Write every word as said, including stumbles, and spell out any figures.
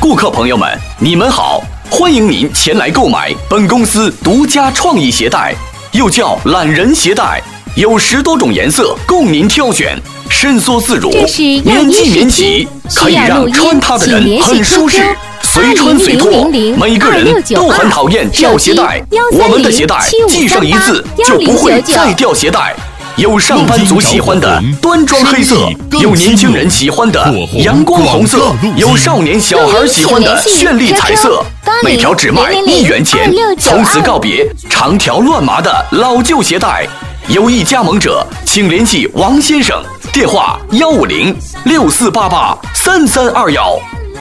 顾客朋友们，你们好，欢迎您前来购买本公司独家创意鞋带，又叫懒人鞋带，有十多种颜色供您挑选，伸缩自如，棉系棉起，可以让穿它的人很舒适，随穿随脱。每个人都很讨厌掉鞋带，我们的鞋带系上一次就不会再掉鞋带。有上班族喜欢的端庄黑色，有年轻人喜欢的阳光红色，有少年小孩喜欢的绚丽彩色。每条只卖一元钱，从此告别长条乱麻的老旧鞋带。有意加盟者，请联系王先生，电话幺五零六四八八三三二幺。